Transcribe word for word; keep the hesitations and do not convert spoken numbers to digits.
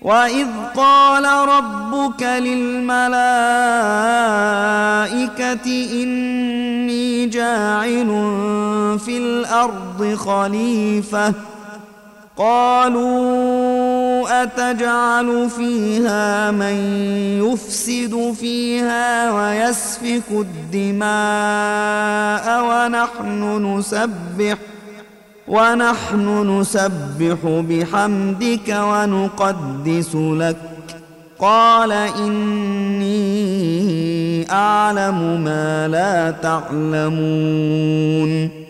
وإذ قال ربك للملائكة إني جاعل في الأرض خليفة قالوا أتجعل فيها من يفسد فيها ويسفك الدماء ونحن نسبح ونحن نسبح بحمدك ونقدس لك قال إني أعلم ما لا تعلمون